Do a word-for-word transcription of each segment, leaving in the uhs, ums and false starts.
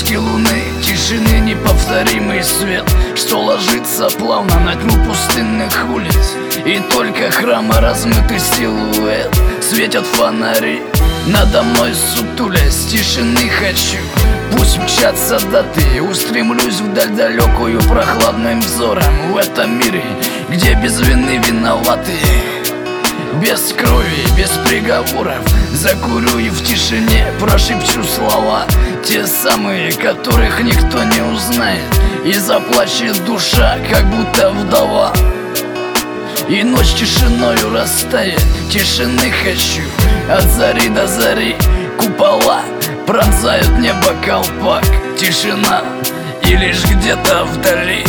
отблески луны, тишины неповторимый свет, что ложится плавно на тьму пустынных улиц. И только храма размытый силуэт светят фонари надо мной сутулясь. Тишины хочу, пусть мчатся даты, устремлюсь вдаль далекую прохладным взором. В этом мире, где без вины виноваты, без крови, без приговоров, закурю и в тишине прошепчу слова, те самые, которых никто не узнает, и заплачет душа, как будто вдова. И ночь тишиною растает, тишины хочу, от зари до зари. Купола пронзают небо колпак, тишина, и лишь где-то вдали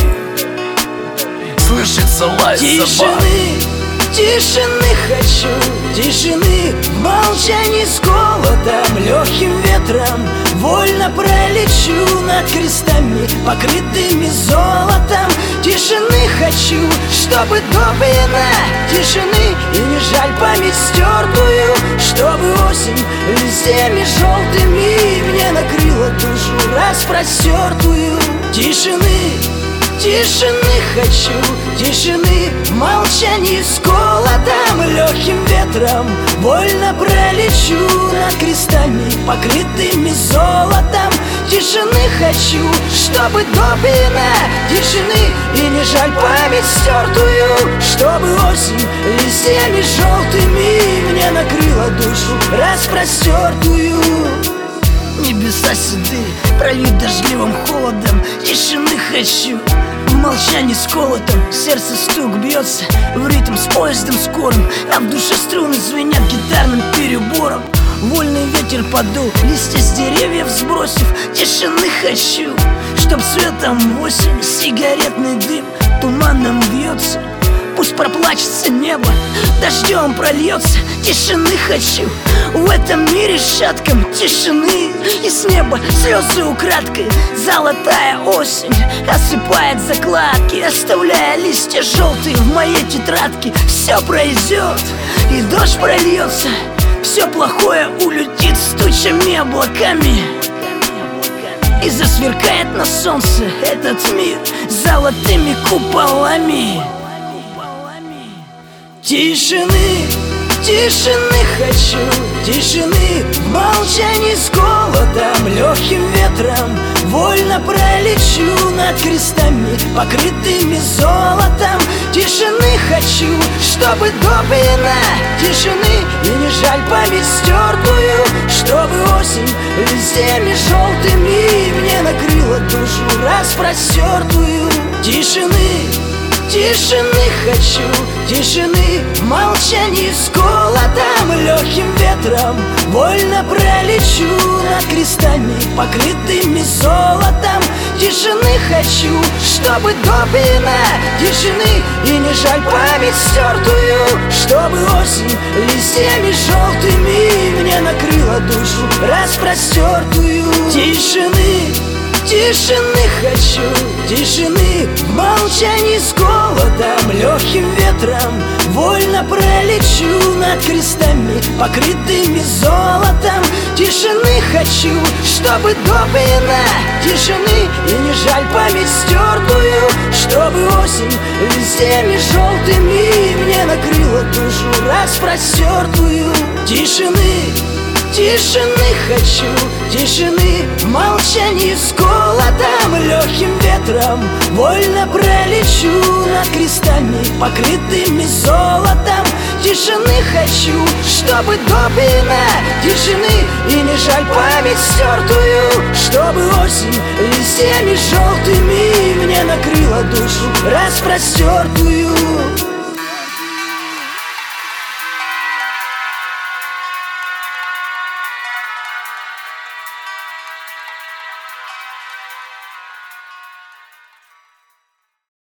слышится лай собак. Тишины хочу, тишины в молчании с голодом, легким ветром вольно пролечу над крестами, покрытыми золотом. Тишины хочу, чтобы допьяна тишины, и не жаль память стертую, чтобы осень листьями желтыми мне накрыла душу распростертую. Тишины, тишины хочу, тишины в молчании с голодом, легким ветром вольно пролечу над крестами, покрытыми золотом. Тишины хочу, чтобы допьяна тишины, и не жаль память стертую, чтобы осень листьями желтыми мне накрыла душу распростертую. Небеса седые, прольют дождливым холодом. Тишины хочу, в молчании с колотом. Сердце стук бьется в ритм с поездом скорым, а в душе струны звенят гитарным перебором. Вольный ветер подул, листья с деревьев сбросив. Тишины хочу, чтоб светом осень сигаретный дым туманом вьется. Пусть проплачется небо, дождем прольется. Тишины хочу, в этом мире шатком тишины. И с неба слезы украдкой, золотая осень осыпает закладки, оставляя листья желтые в моей тетрадке. Все пройдет, и дождь прольется, все плохое улетит с тучами облаками, и засверкает на солнце этот мир золотыми куполами. Тишины, тишины хочу, тишины в молчании с голодом, легким ветром вольно пролечу над крестами, покрытыми золотом. Тишины хочу, чтобы допьяна тишины, и не жаль память стертую, чтобы осень листьями желтыми мне накрыла душу распростертую. Тишины, тишины хочу, тишины в молчании с голодом, легким ветром вольно пролечу над крестами, покрытыми золотом. Тишины хочу, чтобы допьяна тишины, и не жаль память стертую, чтобы осень листьями желтыми мне накрыла душу распростертую. Тишины, тишины хочу, тишины в молчании с голодом, легким ветром вольно пролечу над крестами, покрытыми золотом. Тишины хочу, чтобы допьяна тишины, и не жаль память стертую, чтобы осень листьями желтыми мне накрыла душу распростертую. Тишины, тишины хочу, тишины в молчании с голодом, легким ветром вольно пролечу над крестами, покрытыми золотом. Тишины хочу, чтобы допьяна тишины, и не жаль память стертую, чтобы осень листьями желтыми мне накрыла душу распростертую.